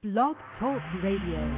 Blog Talk Radio.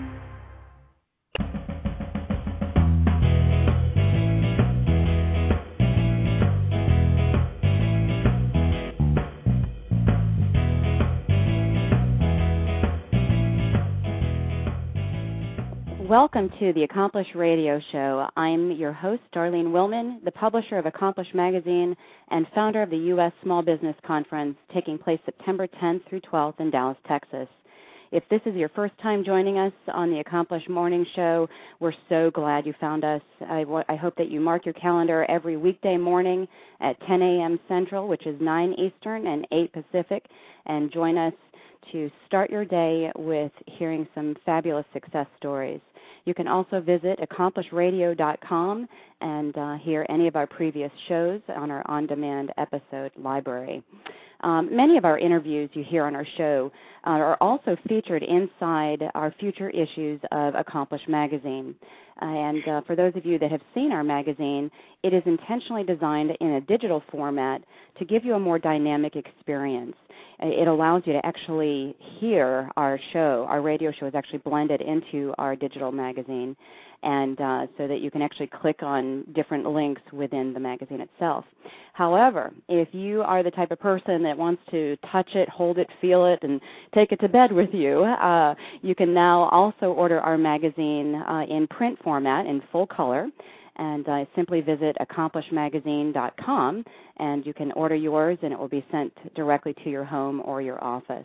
Welcome to the Accomplish Radio Show. I'm your host, Darlene Willman, the publisher of Accomplish Magazine and founder of the U.S. Small Business Conference taking place September 10th through 12th in Dallas, Texas. If this is your first time joining us on the Accomplish Morning Show, we're so glad you found us. I hope that you mark your calendar every weekday morning at 10 a.m. Central, which is 9 Eastern and 8 Pacific, and join us to start your day with hearing some fabulous success stories. You can also visit AccomplishRadio.com and hear any of our previous shows on our on-demand episode library. Many of our interviews you hear on our show are also featured inside our future issues of Accomplish Magazine. And for those of you that have seen our magazine, it is intentionally designed in a digital format to give you a more dynamic experience. It allows you to actually hear our show. Our radio show is actually blended into our digital magazine, and so that you can actually click on different links within the magazine itself. However, if you are the type of person that wants to touch it, hold it, feel it, and take it to bed with you, you can now also order our magazine in print format in full color. And simply visit AccomplishMagazine.com, and you can order yours, and it will be sent directly to your home or your office.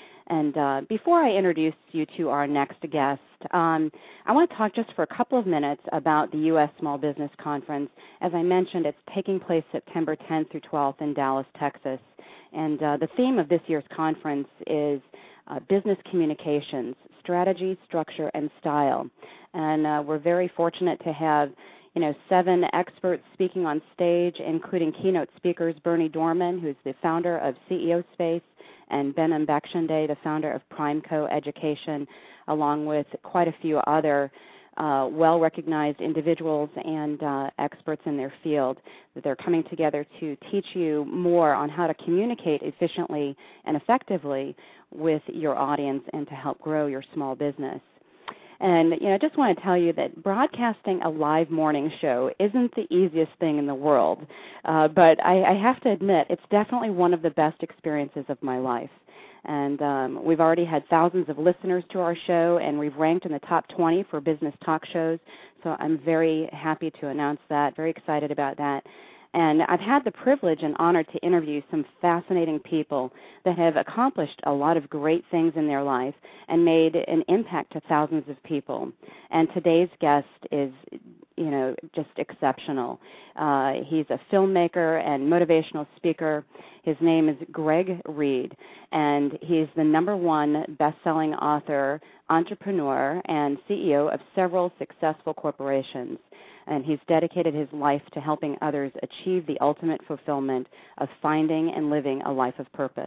And before I introduce you to our next guest, I want to talk just for a couple of minutes about the U.S. Small Business Conference. As I mentioned, it's taking place September 10th through 12th in Dallas, Texas. And the theme of this year's conference is business communications, strategy, structure, and style. And we're very fortunate to have 7 experts speaking on stage, including keynote speakers Bernie Dorman, who's the founder of CEO Space, and Behnam Bakshande, the founder of Primeco Education, along with quite a few other well-recognized individuals and experts in their field. They're coming together to teach you more on how to communicate efficiently and effectively with your audience and to help grow your small business. And, I just want to tell you that broadcasting a live morning show isn't the easiest thing in the world, but I have to admit it's definitely one of the best experiences of my life. And we've already had thousands of listeners to our show, and we've ranked in the top 20 for business talk shows, so I'm very happy to announce that, very excited about that. And I've had the privilege and honor to interview some fascinating people that have accomplished a lot of great things in their life and made an impact to thousands of people. And today's guest is, just exceptional. He's a filmmaker and motivational speaker. His name is Greg Reid, and he's the #1 best-selling author, entrepreneur, and CEO of several successful corporations. And he's dedicated his life to helping others achieve the ultimate fulfillment of finding and living a life of purpose.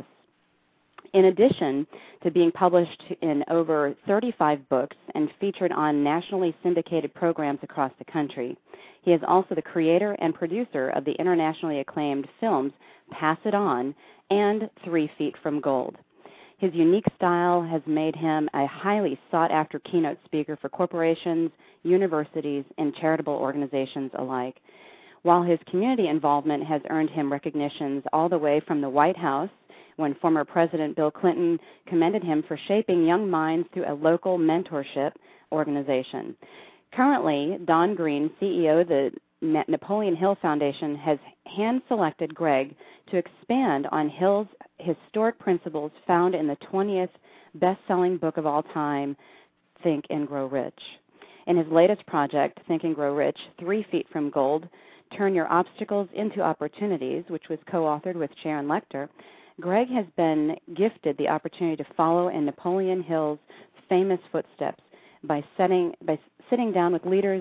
In addition to being published in over 35 books and featured on nationally syndicated programs across the country, he is also the creator and producer of the internationally acclaimed films Pass It On and 3 Feet from Gold. His unique style has made him a highly sought-after keynote speaker for corporations, universities, and charitable organizations alike, while his community involvement has earned him recognitions all the way from the White House, when former President Bill Clinton commended him for shaping young minds through a local mentorship organization. Currently, Don Green, CEO of the Napoleon Hill Foundation, has hand-selected Greg to expand on Hill's historic principles found in the 20th best-selling book of all time, Think and Grow Rich. In his latest project, Think and Grow Rich, 3 Feet from Gold, Turn Your Obstacles into Opportunities, which was co-authored with Sharon Lechter, Greg has been gifted the opportunity to follow in Napoleon Hill's famous footsteps by sitting down with leaders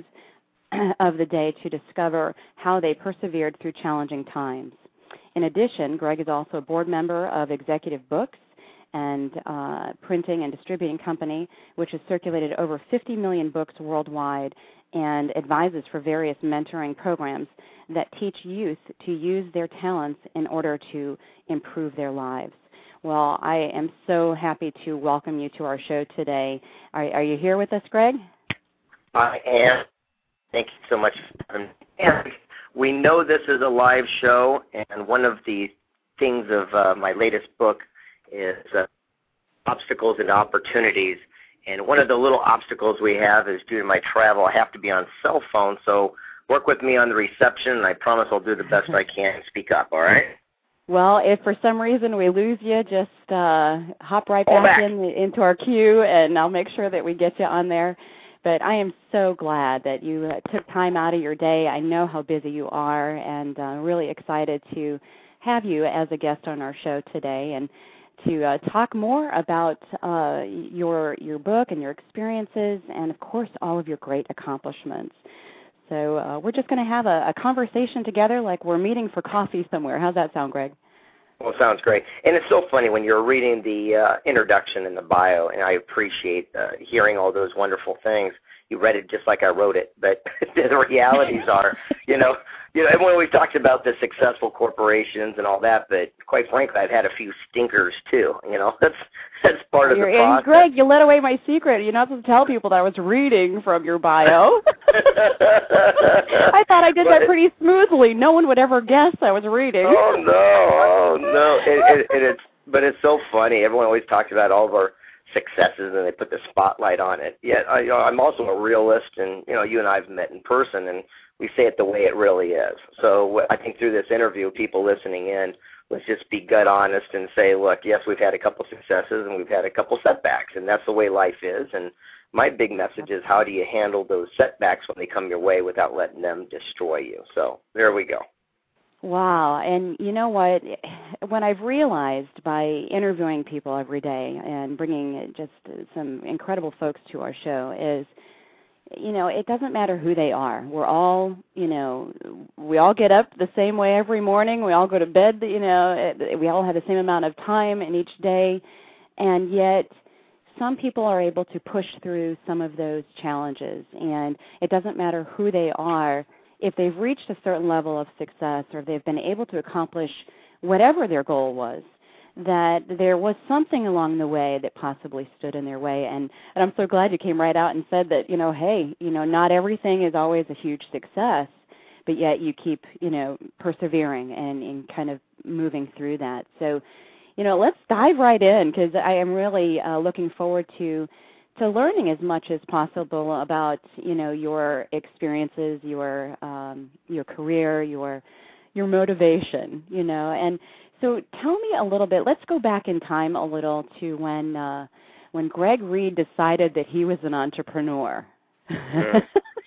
of the day to discover how they persevered through challenging times. In addition, Greg is also a board member of Executive Books and printing and distributing company, which has circulated over 50 million books worldwide and advises for various mentoring programs that teach youth to use their talents in order to improve their lives. Well, I am so happy to welcome you to our show today. Are you here with us, Greg? I am. Thank you so much for having me. And we know this is a live show, and one of the things of my latest book is obstacles and opportunities. And one of the little obstacles we have is due to my travel, I have to be on cell phone, so work with me on the reception, and I promise I'll do the best I can and speak up, all right? Well, if for some reason we lose you, just hop right back into our queue, and I'll make sure that we get you on there. But I am so glad that you took time out of your day. I know how busy you are, and really excited to have you as a guest on our show today and to talk more about your book and your experiences and, of course, all of your great accomplishments. So we're just going to have a conversation together like we're meeting for coffee somewhere. How's that sound, Greg? Well, it sounds great. And it's so funny when you're reading the introduction and the bio, and I appreciate hearing all those wonderful things. You read it just like I wrote it, but the realities are, everyone always talks about the successful corporations and all that, but quite frankly, I've had a few stinkers too. That's part of the process. And Greg, you let away my secret. You're not supposed to tell people that I was reading from your bio. I thought I did that pretty smoothly. No one would ever guess I was reading. Oh no! But it's so funny. Everyone always talks about all of our successes and they put the spotlight on it. Yet, I'm also a realist, and you and I have met in person, and we say it the way it really is. So I think through this interview, people listening in, let's just be gut honest and say, look, yes, we've had a couple successes and we've had a couple setbacks, and that's the way life is. And my big message is, how do you handle those setbacks when they come your way without letting them destroy you? So there we go. Wow. And you know what? When I've realized by interviewing people every day and bringing just some incredible folks to our show is, it doesn't matter who they are. We're all, we all get up the same way every morning. We all go to bed, we all have the same amount of time in each day. And yet some people are able to push through some of those challenges. And it doesn't matter who they are. If they've reached a certain level of success or they've been able to accomplish whatever their goal was, that there was something along the way that possibly stood in their way. And I'm so glad you came right out and said that, hey, not everything is always a huge success, but yet you keep, persevering and kind of moving through that. So, let's dive right in, because I am really looking forward to learning as much as possible about, your experiences, your career, your motivation, And so tell me a little bit. Let's go back in time a little to when Greg Reed decided that he was an entrepreneur. Yeah,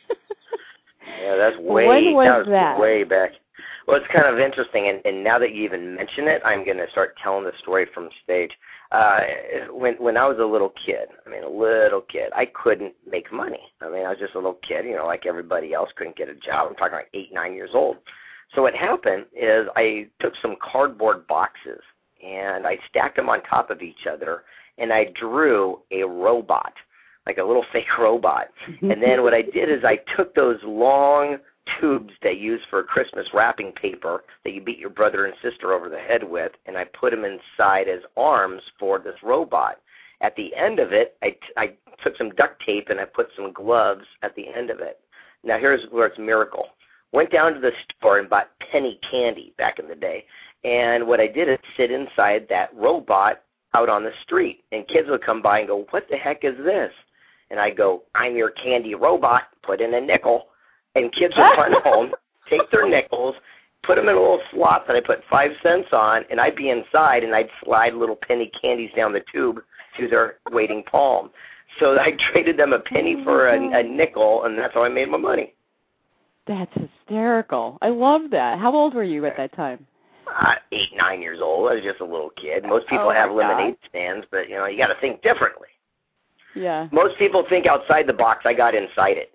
that's way. When was that? Way back. Well, it's kind of interesting, and now that you even mention it, I'm going to start telling the story from stage. When I was a little kid, I couldn't make money. I was just a little kid, like everybody else, couldn't get a job. I'm talking like 8, 9 years old. So what happened is I took some cardboard boxes, and I stacked them on top of each other, and I drew a robot, like a little fake robot. And then what I did is I took those long tubes they use for Christmas wrapping paper that you beat your brother and sister over the head with, and I put them inside as arms for this robot. At the end of it, I took some duct tape and I put some gloves at the end of it. Now here's where it's a miracle. Went down to the store and bought penny candy back in the day, and what I did is sit inside that robot out on the street, and kids would come by and go, "What the heck is this?" And I go, "I'm your candy robot, put in a nickel." And kids would run home, take their nickels, put them in a little slot that I put 5 cents on, and I'd be inside, and I'd slide little penny candies down the tube to their waiting palm. So I traded them a penny for a nickel, and that's how I made my money. That's hysterical. I love that. How old were you at that time? 8, 9 years old. I was just a little kid. Most people have lemonade stands, but, you got to think differently. Yeah. Most people think outside the box. I got inside it.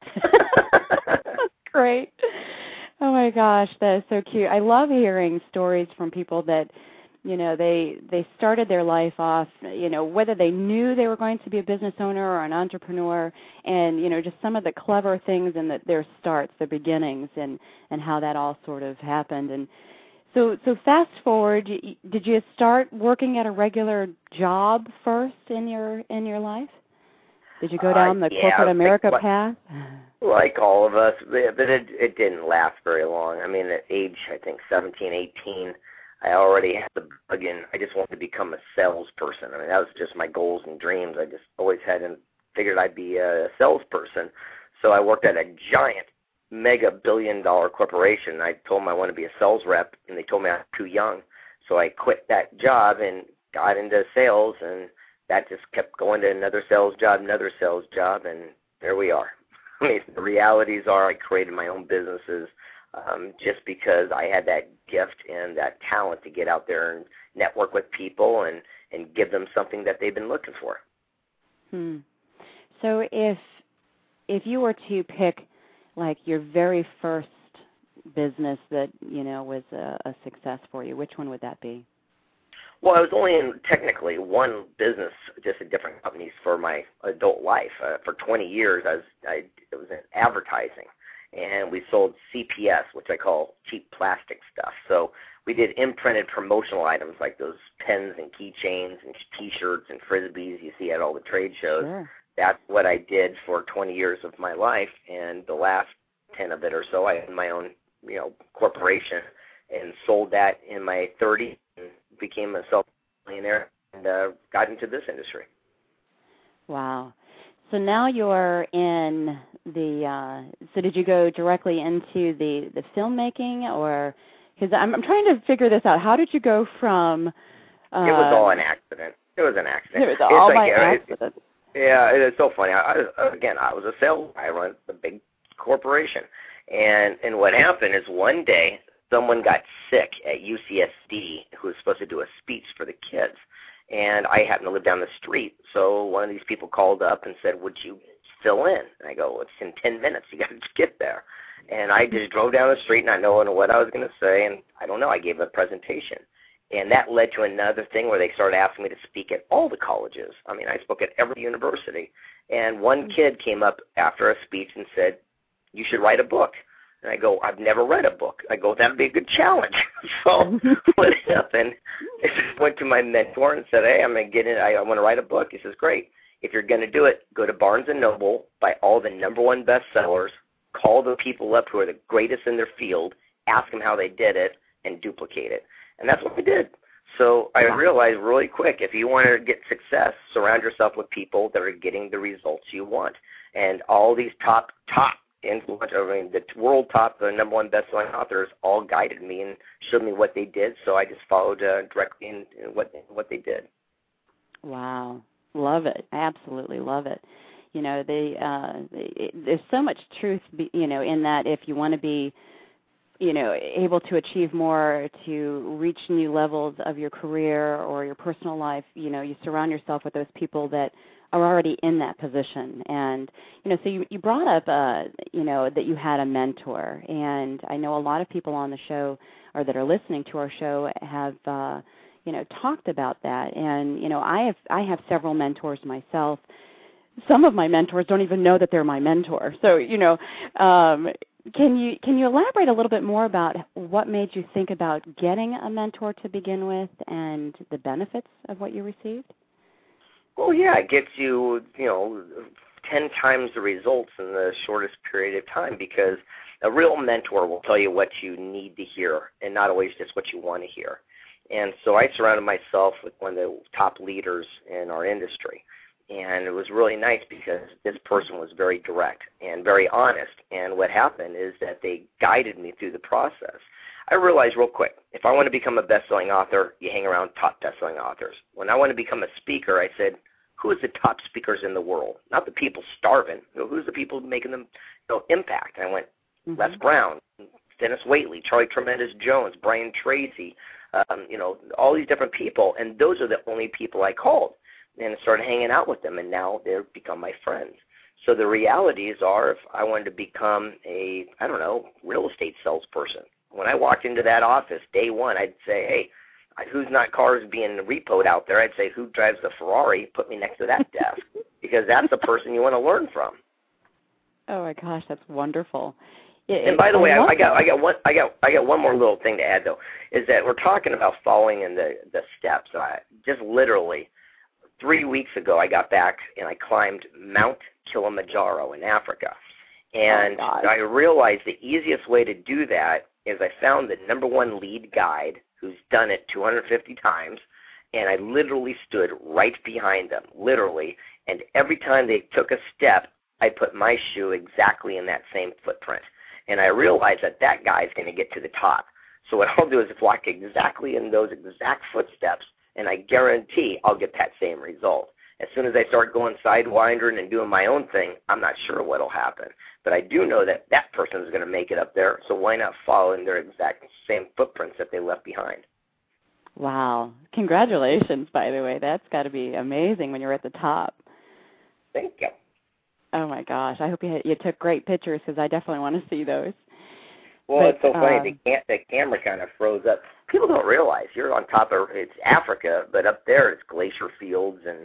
That's great. Oh my gosh, that is so cute. I love hearing stories from people that, they started their life off, whether they knew they were going to be a business owner or an entrepreneur, and, just some of the clever things in their starts, the beginnings, and how that all sort of happened. And So fast forward, did you start working at a regular job first in your life? Did you go down the corporate America path? Like all of us, but it didn't last very long. I mean, at age, I think, 17, 18, I already had the bug in. I just wanted to become a salesperson. I mean, that was just my goals and dreams. I just always figured I'd be a salesperson. So I worked at a giant, mega billion-dollar corporation. I told them I want to be a sales rep, and they told me I was too young. So I quit that job and got into sales, and that just kept going to another sales job, and there we are. I mean, the realities are I created my own businesses just because I had that gift and that talent to get out there and network with people and give them something that they've been looking for. So if you were to pick, like, your very first business that, was a success for you, which one would that be? Well, I was only in technically one business, just in different companies for my adult life. For 20 years, it was in advertising, and we sold CPS, which I call cheap plastic stuff. So we did imprinted promotional items like those pens and keychains and T-shirts and Frisbees you see at all the trade shows. Sure. That's what I did for 20 years of my life, and the last 10 of it or so, I had my own, corporation and sold that in my 30s. Became a self-millionaire and got into this industry. Wow. So now you're in so did you go directly into the filmmaking, or, because I'm trying to figure this out. How did you go from... it was all an accident. It was an accident. It was all by accident. Yeah, it is so funny. I was a sales guy. I run a big corporation. And what happened is one day, someone got sick at UCSD who was supposed to do a speech for the kids. And I happened to live down the street. So one of these people called up and said, would you fill in? And I go, well, it's in 10 minutes. You got to get there. And I just drove down the street not knowing what I was going to say. And I don't know, I gave a presentation. And that led to another thing where they started asking me to speak at all the colleges. I mean, I spoke at every university. And one kid came up after a speech and said, you should write a book. And I go, I've never read a book. I go, that would be a good challenge. So what happened is I went to my mentor and said, hey, I'm going to get in. I want to write a book. He says, great. If you're going to do it, go to Barnes & Noble, buy all the #1 bestsellers, call the people up who are the greatest in their field, ask them how they did it, and duplicate it. And that's what I did. So I realized really quick, if you want to get success, surround yourself with people that are getting the results you want. And all these top influence, the world top, the #1 best-selling authors all guided me and showed me what they did, so I just followed directly in what they did. Wow. Love it. I absolutely love it. There's so much truth, in that if you want to be, able to achieve more, to reach new levels of your career or your personal life, you surround yourself with those people that are already in that position. And, so you brought up, that you had a mentor. And I know a lot of people on the show or that are listening to our show have, talked about that. And, I have several mentors myself. Some of my mentors don't even know that they're my mentor. So, can you elaborate a little bit more about what made you think about getting a mentor to begin with and the benefits of what you received? Well, yeah, it gets you, 10 times the results in the shortest period of time, because a real mentor will tell you what you need to hear and not always just what you want to hear. And so I surrounded myself with one of the top leaders in our industry. And it was really nice because this person was very direct and very honest. And what happened is that they guided me through the process. I realized real quick, if I want to become a best-selling author, you hang around top best-selling authors. When I want to become a speaker, I said, who is the top speakers in the world? Not the people starving. Who's the people making them impact? And I went, Les Brown, Dennis Waitley, Charlie Tremendous Jones, Brian Tracy, all these different people. And those are the only people I called. And I started hanging out with them, and now they've become my friends. So the realities are, if I wanted to become a, real estate salesperson, when I walked into that office day one, I'd say, hey, who's not cars being repoed out there? I'd say, who drives the Ferrari? Put me next to that desk, because that's the person you want to learn from. Oh, my gosh, that's wonderful. And by the way, I got one more little thing to add though, is that we're talking about following in the steps. Just literally 3 weeks ago, I got back and I climbed Mount Kilimanjaro in Africa, and I realized the easiest way to do that is I found the #1 lead guide who's done it 250 times, and I literally stood right behind them, literally, and every time they took a step, I put my shoe exactly in that same footprint. And I realized that guy's going to get to the top. So what I'll do is walk exactly in those exact footsteps, and I guarantee I'll get that same result. As soon as I start going sidewindering and doing my own thing, I'm not sure what will happen. But I do know that that person is going to make it up there, so why not follow in their exact same footprints that they left behind? Wow. Congratulations, by the way. That's got to be amazing when you're at the top. Thank you. Oh, my gosh. I hope you took great pictures because I definitely want to see those. Well, it's so funny. The camera kind of froze up. People don't realize you're on top of, it's Africa, but up there it's glacier fields and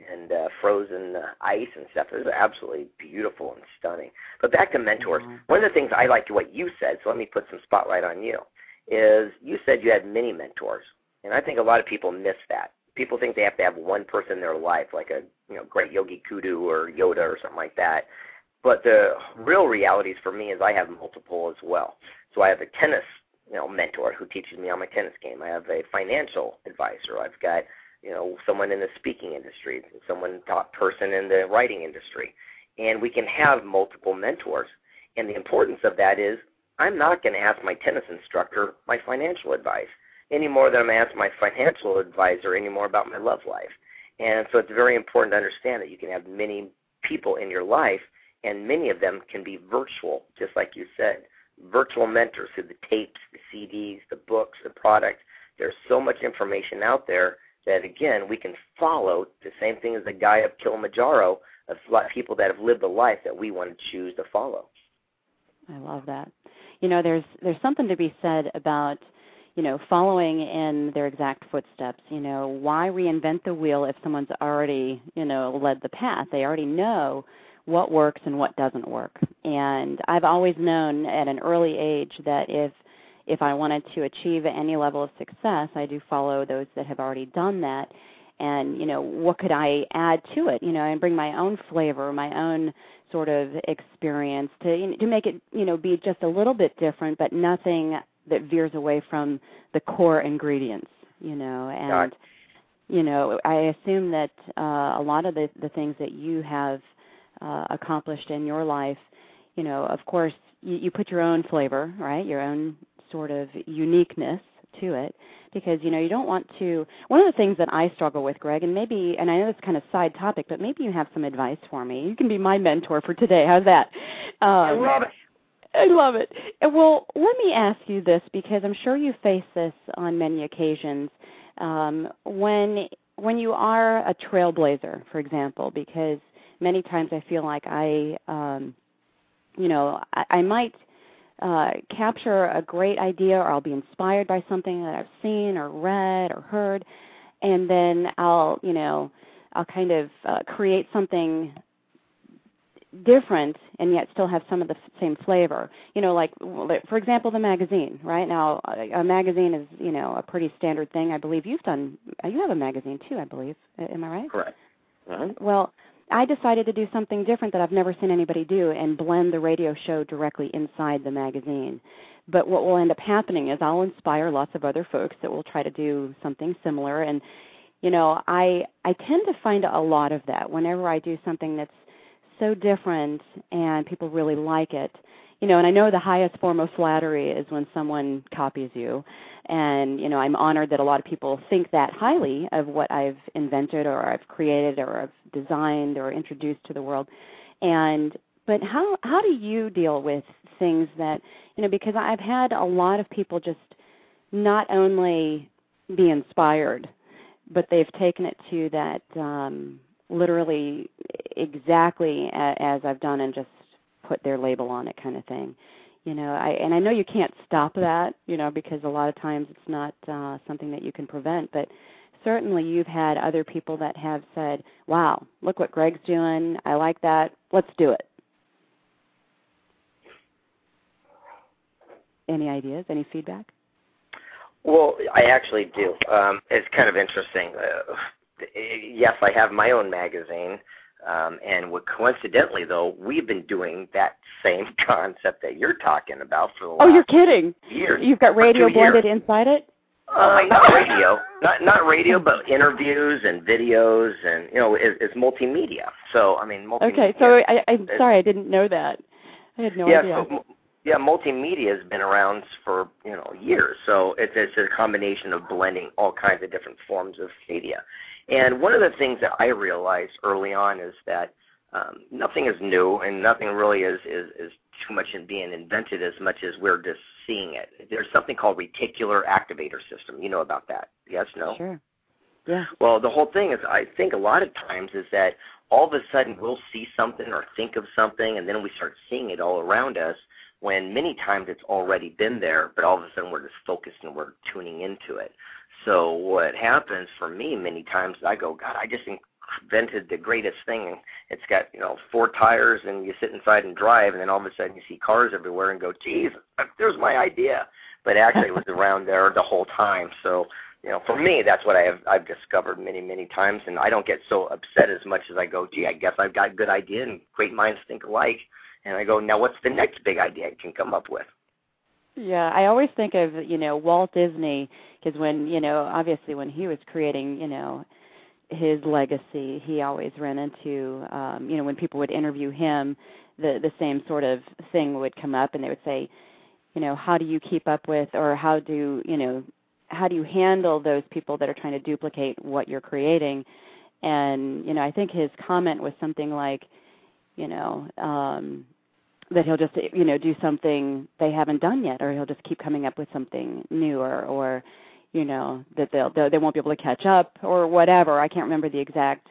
frozen ice and stuff. It was absolutely beautiful and stunning. But back to mentors. Mm-hmm. One of the things I liked what you said, so let me put some spotlight on you, is you said you had many mentors. And I think a lot of people miss that. People think they have to have one person in their life, like a great Yogi Kudu or Yoda or something like that. But the real reality for me is I have multiple as well. So I have a tennis mentor who teaches me on my tennis game. I have a financial advisor. I've got someone in the speaking industry, top person in the writing industry. And we can have multiple mentors. And the importance of that is I'm not going to ask my tennis instructor my financial advice any more than I'm going to ask my financial advisor any more about my love life. And so it's very important to understand that you can have many people in your life, and many of them can be virtual, just like you said. Virtual mentors through the tapes, the CDs, the books, the product. There's so much information out there that, again, we can follow the same thing as the guy up Kilimanjaro, of people that have lived the life that we want to choose to follow. I love that. There's something to be said about following in their exact footsteps. Why reinvent the wheel if someone's already, led the path? They already know what works and what doesn't work. And I've always known at an early age that if I wanted to achieve any level of success, I do follow those that have already done that. And, what could I add to it? And bring my own flavor, my own sort of experience to make it, be just a little bit different, but nothing that veers away from the core ingredients, and, I assume that a lot of the things that you have accomplished in your life, of course, you put your own flavor, right, your own sort of uniqueness to it, because, you don't want to, one of the things that I struggle with, Greg, and I know it's kind of side topic, but maybe you have some advice for me. You can be my mentor for today. How's that? I love it. I love it. Well, let me ask you this, because I'm sure you face this on many occasions. When you are a trailblazer, for example, because many times I feel like I might capture a great idea, or I'll be inspired by something that I've seen or read or heard, and then I'll kind of create something different and yet still have some of the same flavor. Like, for example, the magazine. Right now, a magazine is, a pretty standard thing. I believe you have a magazine too, I believe. Am I right? Correct. Uh-huh. Well, I decided to do something different that I've never seen anybody do and blend the radio show directly inside the magazine. But what will end up happening is I'll inspire lots of other folks that will try to do something similar. And, I tend to find a lot of that whenever I do something that's so different and people really like it. And I know the highest form of flattery is when someone copies you. And, I'm honored that a lot of people think that highly of what I've invented or I've created or I've designed or introduced to the world. But how do you deal with things that, because I've had a lot of people just not only be inspired, but they've taken it to that literally exactly as I've done and just put their label on it kind of thing. I know you can't stop that, because a lot of times it's not something that you can prevent, but certainly you've had other people that have said, wow, look what Greg's doing. I like that. Let's do it. any ideas, any feedback? Well, I actually do. It's kind of interesting. Yes, I have my own magazine, and coincidentally, though, we've been doing that same concept that you're talking about for the last you're kidding. years. You've got radio blended inside it? Not radio, not radio, but interviews and videos, and it's multimedia. So I mean, multimedia. Okay, so I'm sorry, I didn't know that. I had no idea. So, multimedia has been around for years. So it's a combination of blending all kinds of different forms of media. And one of the things that I realized early on is that nothing is new, and nothing really is too much in being invented as much as we're just seeing it. There's something called reticular activator system. You know about that? Yes, no? Sure. Yeah. Well, the whole thing is, I think a lot of times is that all of a sudden we'll see something or think of something, and then we start seeing it all around us, when many times it's already been there, but all of a sudden we're just focused and we're tuning into it. So what happens for me many times, I go, God, I just invented the greatest thing, and it's got 4 tires, and you sit inside and drive, and then all of a sudden you see cars everywhere and go, geez, there's my idea. But actually it was around there the whole time. So for me, that's what I've discovered many, many times, and I don't get so upset as much as I go, gee, I guess I've got a good idea, and great minds think alike. And I go, now what's the next big idea I can come up with? Yeah, I always think of, Walt Disney, because when, obviously when he was creating, his legacy, he always ran into, when people would interview him, the same sort of thing would come up, and they would say, how do you keep up with, or how do you handle those people that are trying to duplicate what you're creating? And, I think his comment was something like, that he'll just, do something they haven't done yet, or he'll just keep coming up with something new, or that they won't be able to catch up, or whatever. I can't remember the exact,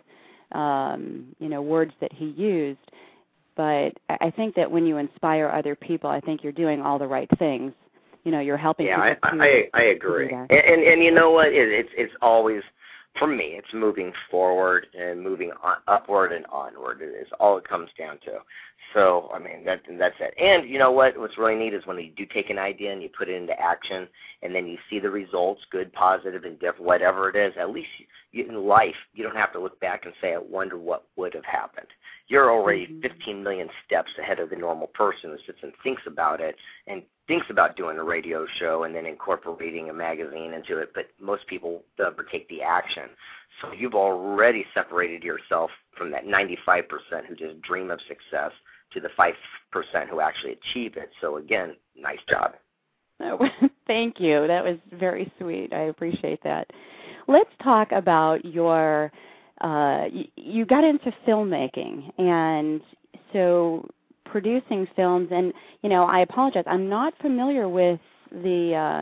words that he used. But I think that when you inspire other people, I think you're doing all the right things. You're helping people. Yeah, I agree. And you know what? It's always, for me, it's moving forward and moving upward and onward. It's all it comes down to. So, I mean, that's it. And you know what? What's really neat is when you do take an idea and you put it into action, and then you see the results, good, positive, and different, whatever it is, at least in life, you don't have to look back and say, I wonder what would have happened. You're already 15 million steps ahead of the normal person who sits and thinks about it and thinks about doing a radio show and then incorporating a magazine into it, but most people never take the action. So you've already separated yourself from that 95% who just dream of success to the 5% who actually achieve it. So again, nice job. Oh, thank you. That was very sweet. I appreciate that. Let's talk about your, you got into filmmaking, and so producing films, and I apologize, I'm not familiar with the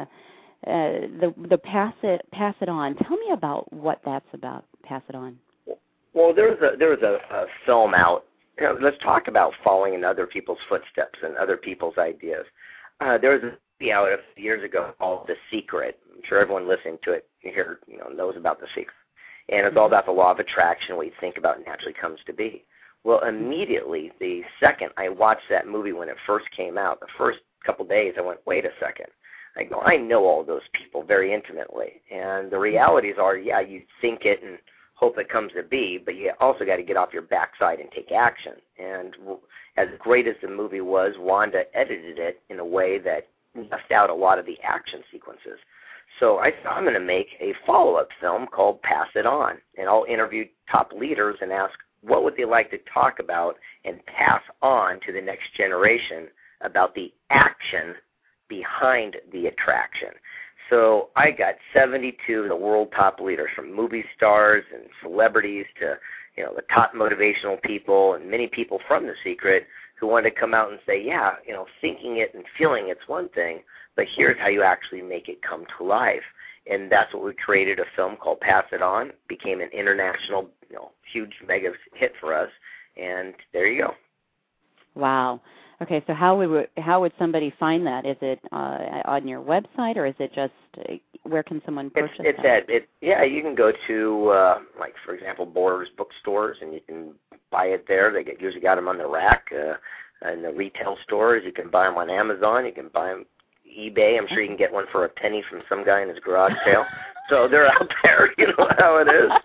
Pass It On. Tell me about what that's about. Pass It On. Well, there was a film out. Let's talk about following in other people's footsteps and other people's ideas. There was a movie out a few years ago called The Secret. I'm sure everyone listening to it here knows about The Secret. And it's all about the law of attraction, what you think about naturally comes to be. Well, immediately, the second I watched that movie when it first came out, the first couple days, I went, wait a second. I go, I know all those people very intimately. And the realities are, yeah, you think it and hope it comes to be, but you also got to get off your backside and take action. And as great as the movie was, Wanda edited it in a way that left out a lot of the action sequences. So I thought I'm going to make a follow-up film called Pass It On, and I'll interview top leaders and ask what would they like to talk about and pass on to the next generation about the action behind the attraction. So I got 72 of the world top leaders, from movie stars and celebrities to the top motivational people, and many people from The Secret who wanted to come out and say, yeah, thinking it and feeling it's one thing, but here's how you actually make it come to life. And that's what we created, a film called Pass It On. Became an international, huge mega hit for us, and there you go. Wow. Okay, so how would somebody find that? Is it on your website, or is it just where can someone purchase it? Yeah, you can go to for example, Borders bookstores, and you can buy it there. They usually got them on the rack in the retail stores. You can buy them on Amazon. You can buy them eBay. I'm sure you can get one for a penny from some guy in his garage sale. So they're out there. You know how it is.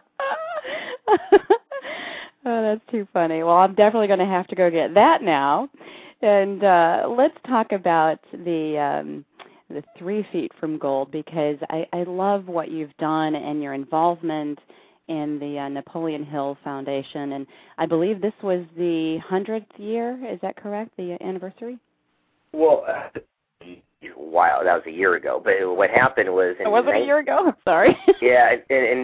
Oh, that's too funny. Well, I'm definitely going to have to go get that now. And let's talk about the 3 Feet from Gold, because I love what you've done and your involvement in the Napoleon Hill Foundation. And I believe this was the 100th year. Is that correct, the anniversary? Well, wow, that was a year ago. But what happened was... Was it a year ago? I'm sorry. Yeah, in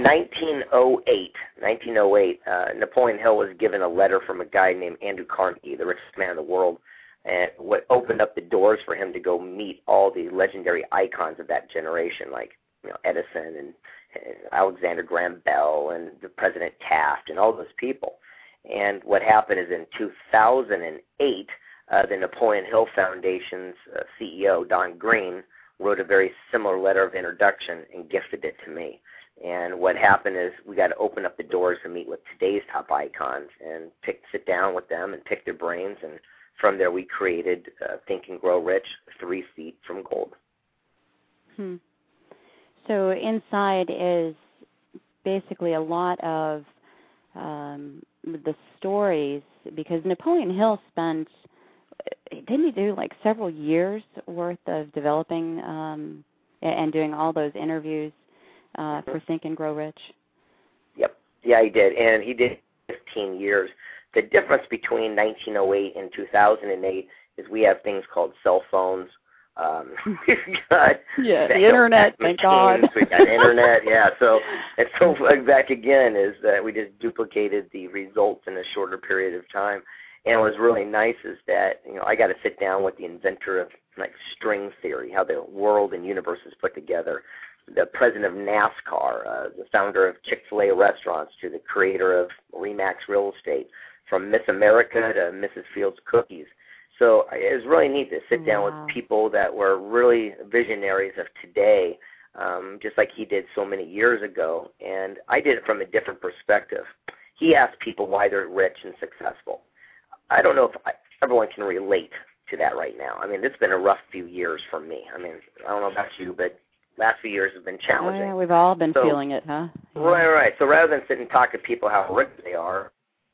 1908, Napoleon Hill was given a letter from a guy named Andrew Carnegie, the richest man in the world, and what opened up the doors for him to go meet all the legendary icons of that generation, like Edison and Alexander Graham Bell and the President Taft and all those people. And what happened is in 2008, the Napoleon Hill Foundation's CEO, Don Green, wrote a very similar letter of introduction and gifted it to me. And what happened is we got to open up the doors to meet with today's top icons and sit down with them and pick their brains. And from there we created Think and Grow Rich, 3 Feet from Gold. So inside is basically a lot of the stories, because Napoleon Hill spent, didn't he do like several years worth of developing and doing all those interviews for Think and Grow Rich? Yep. Yeah, he did. And he did 15 years. The difference between 1908 and 2008 is we have things called cell phones. We've got the internet, thank God. We've got internet, yeah. So back again is that we just duplicated the results in a shorter period of time. And what was really nice is that I got to sit down with the inventor of like string theory, how the world and universe is put together, the president of NASCAR, the founder of Chick-fil-A restaurants, to the creator of RE/MAX Real Estate, from Miss America to Mrs. Fields Cookies. So it was really neat to sit down with people that were really visionaries of today, just like he did so many years ago. And I did it from a different perspective. He asked people why they're rich and successful. I don't know if everyone can relate to that right now. I mean, it's been a rough few years for me. I mean, I don't know about you, but last few years have been challenging. Oh, yeah, we've all been feeling it, huh? Yeah. Right. So rather than sit and talk to people how rich they are,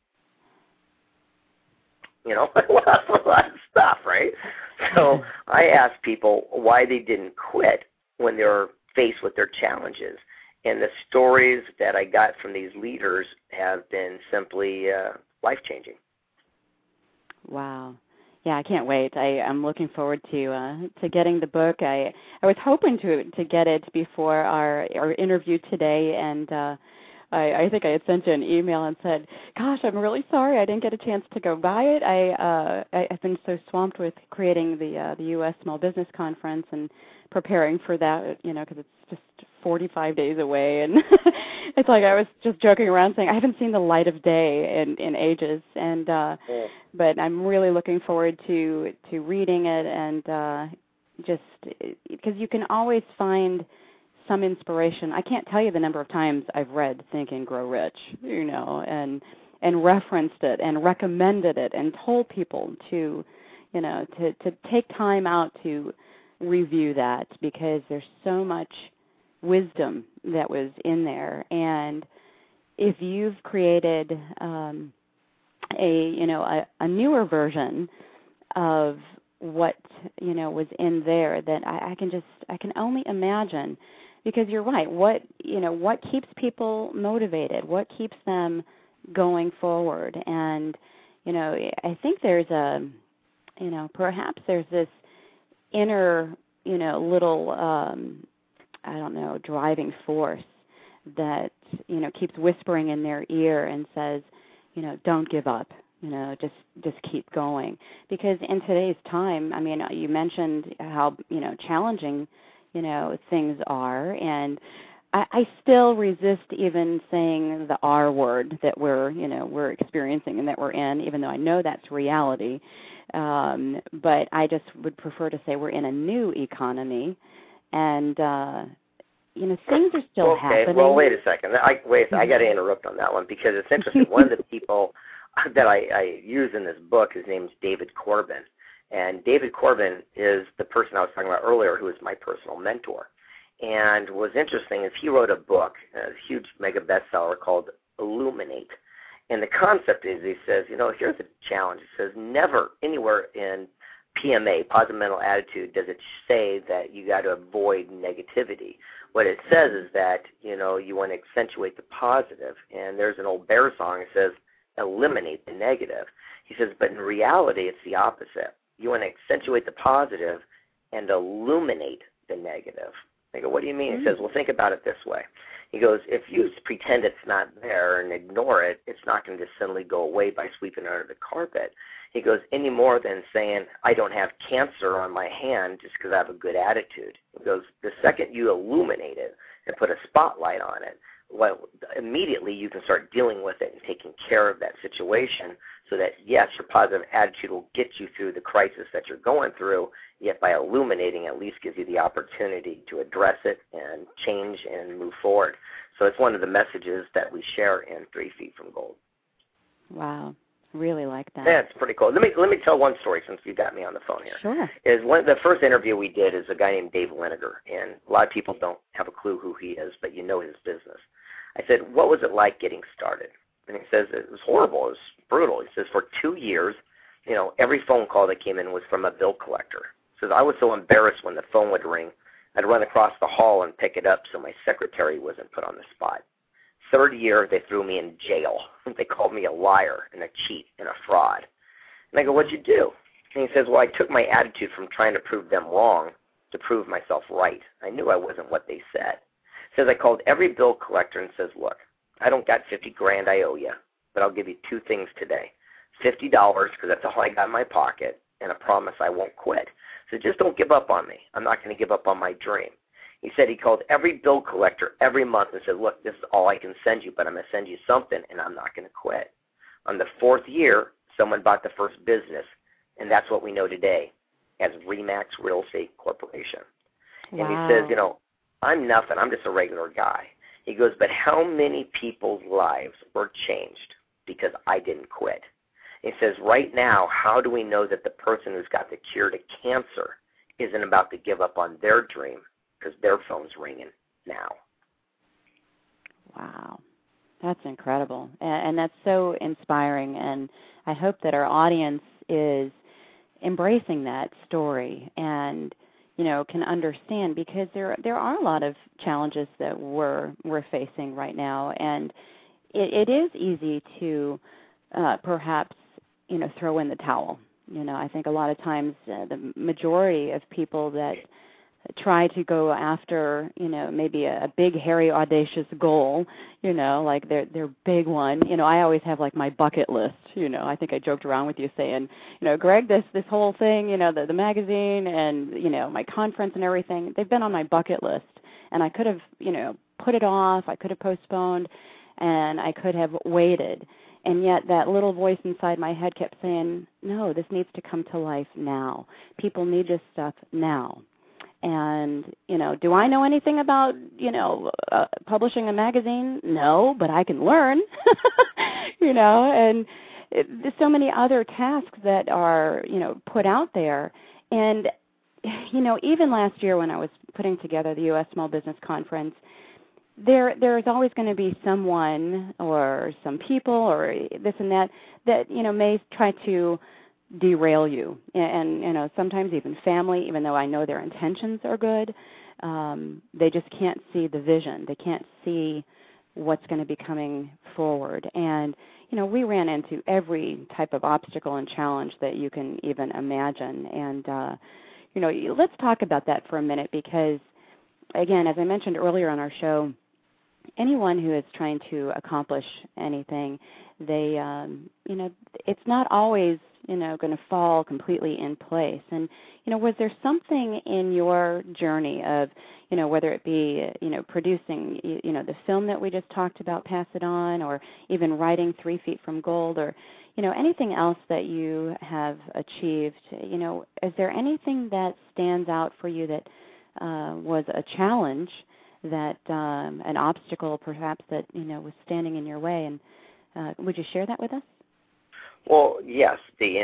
that's a lot of stuff, right? So I asked people why they didn't quit when they were faced with their challenges. And the stories that I got from these leaders have been simply life-changing. Wow. Yeah, I can't wait. I'm looking forward to getting the book. I was hoping to get it before our interview today, and I think I had sent you an email and said, "Gosh, I'm really sorry I didn't get a chance to go by it. I've been so swamped with creating the U.S. Small Business Conference and preparing for that, because it's just 45 days away, and it's like I was just joking around saying I haven't seen the light of day in ages, and but I'm really looking forward to reading it, and just because you can always find some inspiration. I can't tell you the number of times I've read Think and Grow Rich, and referenced it and recommended it and told people to take time out to review that, because there's so much wisdom that was in there. And if you've created a newer version of what was in there, that I can only imagine, because you're right. What keeps people motivated? What keeps them going forward? And I think there's perhaps there's this inner little driving force that keeps whispering in their ear and says, don't give up. Just keep going. Because in today's time, I mean, you mentioned how challenging things are, and I still resist even saying the R word that we're experiencing and that we're in, even though I know that's reality. But I just would prefer to say we're in a new economy, and things are still happening. Okay, well, wait a second. I got to interrupt on that one, because it's interesting. One of the people that I use in this book, his name's David Corbin, And David Corbin is the person I was talking about earlier who is my personal mentor. And what's interesting is he wrote a book, a huge mega bestseller called Illuminate. And the concept is, he says, here's a challenge. He says, never anywhere in PMA, positive mental attitude, does it say that you got to avoid negativity. What it says is that, you want to accentuate the positive. And there's an old Bear song that says, eliminate the negative. He says, but in reality, it's the opposite. You want to accentuate the positive and illuminate the negative. I go, what do you mean? He says, well, think about it this way. He goes, if you pretend it's not there and ignore it, it's not going to just suddenly go away by sweeping it under the carpet. He goes, any more than saying, I don't have cancer on my hand just because I have a good attitude. He goes, the second you illuminate it and put a spotlight on it, well, immediately you can start dealing with it and taking care of that situation so that, yes, your positive attitude will get you through the crisis that you're going through, yet by illuminating at least gives you the opportunity to address it and change and move forward. So it's one of the messages that we share in 3 Feet from Gold. Wow. Really like that. Yeah, it's pretty cool. Let me tell one story since you got me on the phone here. Sure. The first interview we did is a guy named Dave Liniger, and a lot of people don't have a clue who he is, but you know his business. I said, what was it like getting started? And he says, it was horrible. It was brutal. He says, for 2 years, every phone call that came in was from a bill collector. He says, I was so embarrassed when the phone would ring, I'd run across the hall and pick it up so my secretary wasn't put on the spot. 3rd year, they threw me in jail. They called me a liar and a cheat and a fraud. And I go, what'd you do? And he says, well, I took my attitude from trying to prove them wrong to prove myself right. I knew I wasn't what they said. He says, I called every bill collector and says, look, I don't got $50,000 I owe you, but I'll give you 2 things today. $50, because that's all I got in my pocket, and a promise I won't quit. So just don't give up on me. I'm not going to give up on my dream. He said he called every bill collector every month and said, look, this is all I can send you, but I'm going to send you something, and I'm not going to quit. On the 4th year, someone bought the first business, and that's what we know today as RE/MAX Real Estate Corporation. Wow. And he says, I'm nothing. I'm just a regular guy. He goes, but how many people's lives were changed because I didn't quit? And he says, right now, how do we know that the person who's got the cure to cancer isn't about to give up on their dream because their phone's ringing now? Wow. That's incredible. And that's so inspiring. And I hope that our audience is embracing that story and can understand, because there are a lot of challenges that we're facing right now, and it is easy to perhaps throw in the towel. I think a lot of times the majority of people that try to go after maybe a big, hairy, audacious goal, like their big one. I always have like my bucket list. I think I joked around with you saying, Greg, this whole thing, the magazine and my conference and everything, they've been on my bucket list, and I could have put it off, I could have postponed, and I could have waited. And yet that little voice inside my head kept saying, no, this needs to come to life now. People need this stuff now. And, do I know anything about, publishing a magazine? No, but I can learn, and there's so many other tasks that are, put out there. And, even last year when I was putting together the U.S. Small Business Conference, there's always going to be someone or some people or this and that may try to derail you, and sometimes even family, even though I know their intentions are good, they just can't see the vision. They can't see what's going to be coming forward. And we ran into every type of obstacle and challenge that you can even imagine. And let's talk about that for a minute, because again, as I mentioned earlier on our show, anyone who is trying to accomplish anything, they it's not always going to fall completely in place. And, was there something in your journey of, whether it be, producing, the film that we just talked about, Pass It On, or even writing 3 Feet from Gold, or, anything else that you have achieved, is there anything that stands out for you that was a challenge, that an obstacle perhaps that, was standing in your way? And would you share that with us? Well, yes.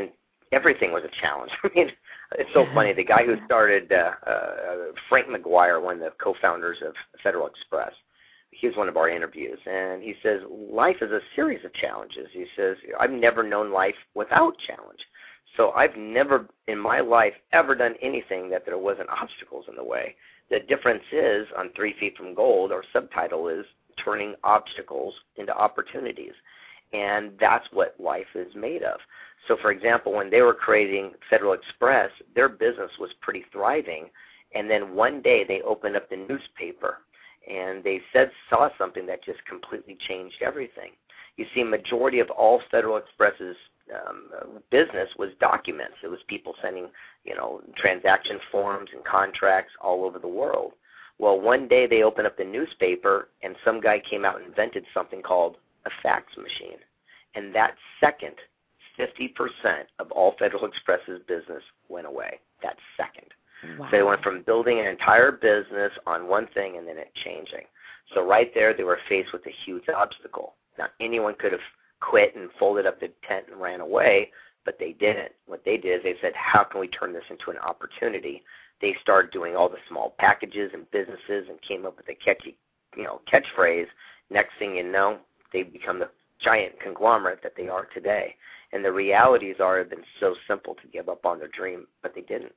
everything was a challenge. I mean, it's so funny. The guy who started, Frank McGuire, one of the co-founders of Federal Express, he was one of our interviews, and he says, life is a series of challenges. He says, I've never known life without challenge. So I've never in my life ever done anything that there wasn't obstacles in the way. The difference is, on 3 Feet from Gold, our subtitle is turning obstacles into opportunities. And that's what life is made of. So, for example, when they were creating Federal Express, their business was pretty thriving. And then one day they opened up the newspaper, and they saw something that just completely changed everything. You see, majority of all Federal Express's business was documents. It was people sending, transaction forms and contracts all over the world. Well, one day they opened up the newspaper, and some guy came out and invented something called a fax machine. And that second, 50% of all Federal Express's business went away. That second. Wow. So they went from building an entire business on one thing and then it changing. So right there, they were faced with a huge obstacle. Now, anyone could have quit and folded up the tent and ran away, but they didn't. What they did is they said, how can we turn this into an opportunity? They started doing all the small packages and businesses and came up with a catchy, catchphrase. Next thing you know, they become the giant conglomerate that they are today. And the realities are it's been so simple to give up on their dream, but they didn't.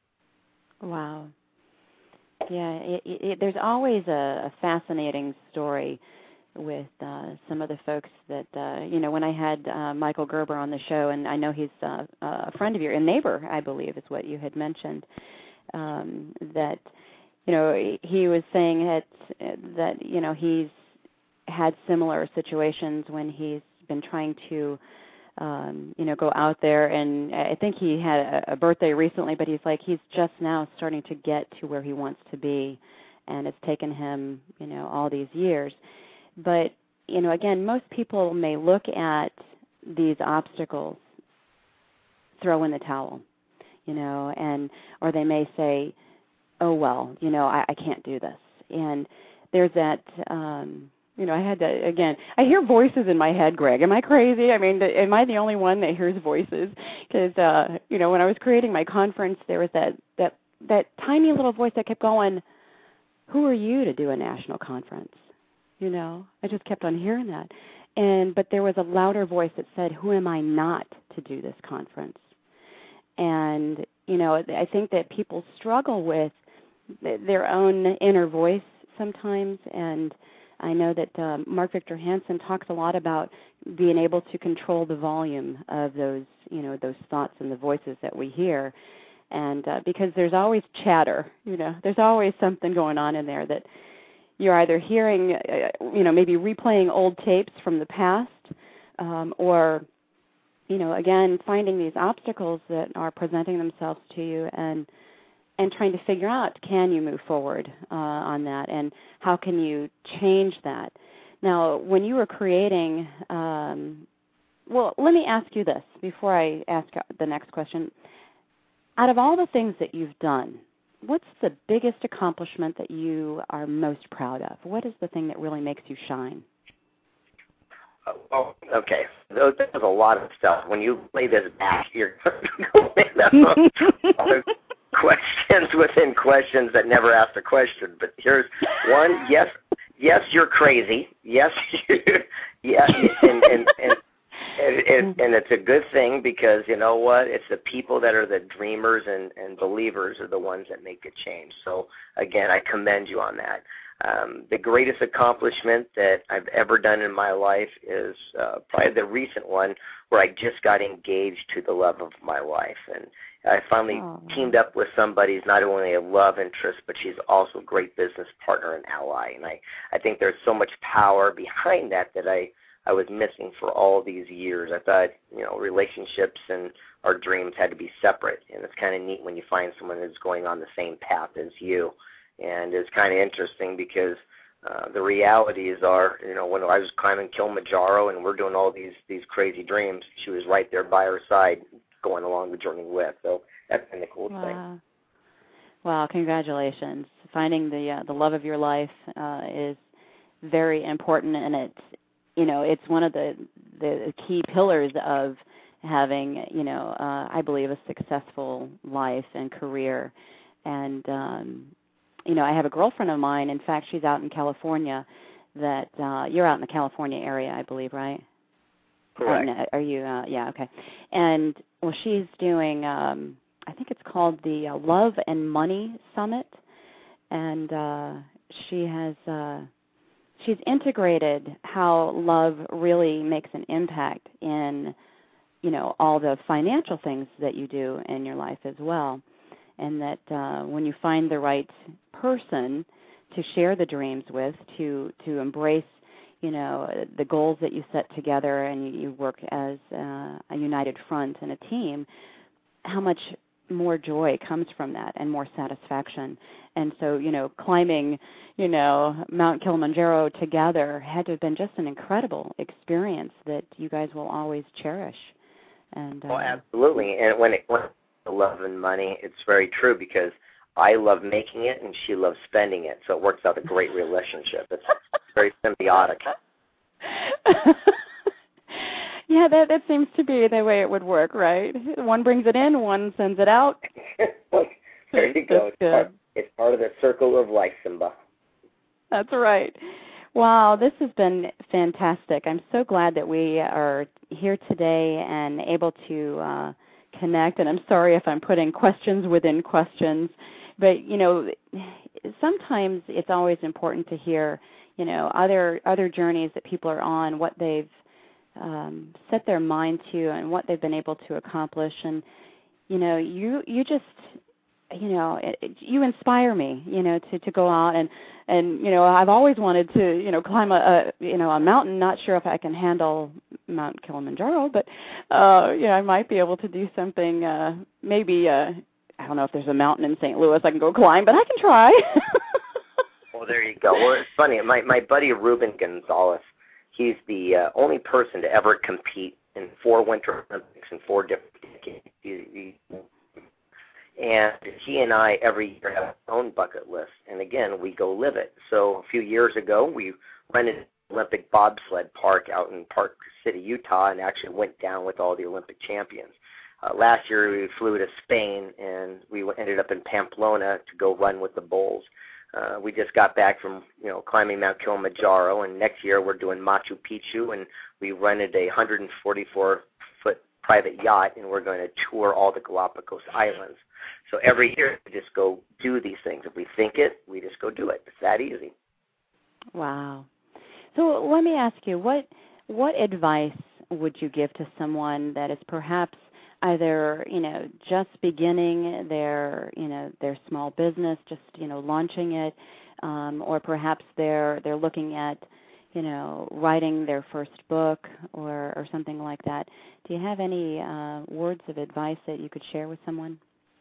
Wow. Yeah, there's always a fascinating story with some of the folks that, when I had Michael Gerber on the show, and I know he's a friend of yours, a neighbor, I believe is what you had mentioned, that, he was saying that he's had similar situations when he's been trying to, go out there, and I think he had a birthday recently, but he's just now starting to get to where he wants to be, and it's taken him, all these years. But, again, most people may look at these obstacles, throw in the towel, or they may say, oh, well, I can't do this. And there's that, I had to, again, I hear voices in my head, Greg. Am I crazy? I mean, am I the only one that hears voices? Because, when I was creating my conference, there was that tiny little voice that kept going, who are you to do a national conference? I just kept on hearing that. But there was a louder voice that said, who am I not to do this conference? And, I think that people struggle with their own inner voice sometimes, and I know that Mark Victor Hansen talks a lot about being able to control the volume of those, those thoughts and the voices that we hear. And because there's always chatter, there's always something going on in there that you're either hearing, maybe replaying old tapes from the past, or, again, finding these obstacles that are presenting themselves to you and trying to figure out, can you move forward on that, and how can you change that? Now, when you were creating, well, let me ask you this before I ask the next question. Out of all the things that you've done, what's the biggest accomplishment that you are most proud of? What is the thing that really makes you shine? Oh, okay. There's a lot of stuff. When you lay this back, you're going to questions within questions that never asked a question. But here's one. Yes, you're crazy. Yes, yeah, and it's a good thing, because you know what? It's the people that are the dreamers and believers are the ones that make a change. So again, I commend you on that. The greatest accomplishment that I've ever done in my life is probably the recent one, where I just got engaged to the love of my life. And I finally teamed up with somebody who's not only a love interest, but she's also a great business partner and ally. And I think there's so much power behind that I was missing for all these years. I thought, relationships and our dreams had to be separate. And it's kind of neat when you find someone who's going on the same path as you. And it's kind of interesting because the realities are, when I was climbing Kilimanjaro and we're doing all these crazy dreams, she was right there by her side going along the journey with. So that's been the cool thing. Wow, congratulations. Finding the love of your life is very important, and it's one of the key pillars of having, I believe a successful life and career. And, I have a girlfriend of mine, in fact, she's out in California, that you're out in the California area, I believe, right? Correct. Are you, yeah, okay. And, well, she's doing, I think it's called the Love and Money Summit, and she's integrated how love really makes an impact in, all the financial things that you do in your life as well. And that when you find the right person to share the dreams with, to embrace, the goals that you set together and you work as a united front and a team, how much more joy comes from that and more satisfaction. And so, climbing, Mount Kilimanjaro together had to have been just an incredible experience that you guys will always cherish. And well, absolutely. And when it comes to love and money, it's very true because I love making it and she loves spending it. So it works out a great relationship. It's very symbiotic. Yeah, that seems to be the way it would work, right? One brings it in, one sends it out. There you go. It's part of the circle of life, Simba. That's right. Wow, this has been fantastic. I'm so glad that we are here today and able to connect. And I'm sorry if I'm putting questions within questions. But, sometimes it's always important to hear, other journeys that people are on, what they've set their mind to and what they've been able to accomplish. And, you just, you inspire me, to go out and I've always wanted to, climb a mountain. Not sure if I can handle Mount Kilimanjaro, but, I might be able to do something, maybe, I don't know if there's a mountain in St. Louis I can go climb, but I can try. Well, there you go. Well, it's funny. My buddy Ruben Gonzalez, he's the only person to ever compete in 4 Winter Olympics in 4 different decades. And he and I every year have our own bucket list. And, again, we go live it. So a few years ago, we rented an Olympic bobsled park out in Park City, Utah, and actually went down with all the Olympic champions. Last year, we flew to Spain, and we ended up in Pamplona to go run with the bulls. We just got back from, climbing Mount Kilimanjaro, and next year we're doing Machu Picchu, and we rented a 144-foot private yacht, and we're going to tour all the Galapagos Islands. So every year we just go do these things. If we think it, we just go do it. It's that easy. Wow. So let me ask you, what advice would you give to someone that is perhaps either, just beginning their small business, just, launching it, or perhaps they're looking at, writing their first book or something like that. Do you have any words of advice that you could share with someone?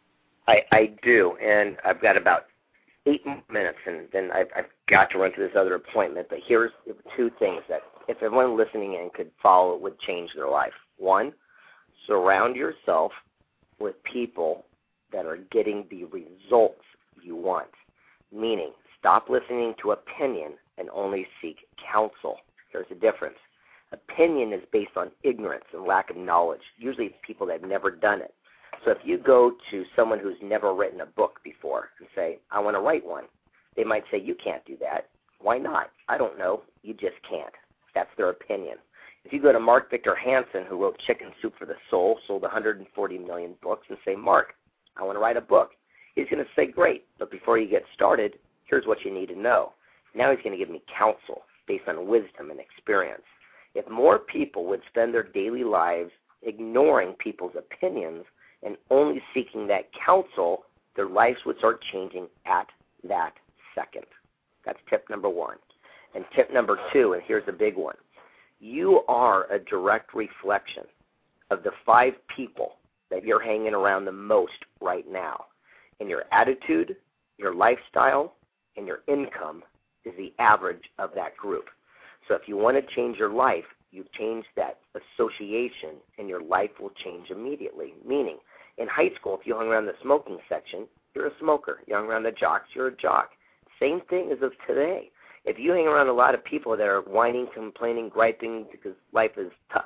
I do, and I've got about 8 minutes, and then I've got to run to this other appointment. But here's 2 things that if everyone listening in could follow, it would change their life. 1, surround yourself with people that are getting the results you want, meaning stop listening to opinion and only seek counsel. There's a difference. Opinion is based on ignorance and lack of knowledge. Usually it's people that have never done it. So if you go to someone who's never written a book before and say, I want to write one, they might say, you can't do that. Why not? I don't know. You just can't. That's their opinion. If you go to Mark Victor Hansen, who wrote Chicken Soup for the Soul, sold 140 million books, and say, Mark, I want to write a book, he's going to say, great, but before you get started, here's what you need to know. Now he's going to give me counsel based on wisdom and experience. If more people would spend their daily lives ignoring people's opinions and only seeking that counsel, their lives would start changing at that second. That's tip number 1. And tip number 2, and here's the big one. You are a direct reflection of the 5 people that you're hanging around the most right now. And your attitude, your lifestyle, and your income is the average of that group. So if you want to change your life, you change that association, and your life will change immediately. Meaning, in high school, if you hung around the smoking section, you're a smoker. You hung around the jocks, you're a jock. Same thing as of today. If you hang around a lot of people that are whining, complaining, griping because life is tough,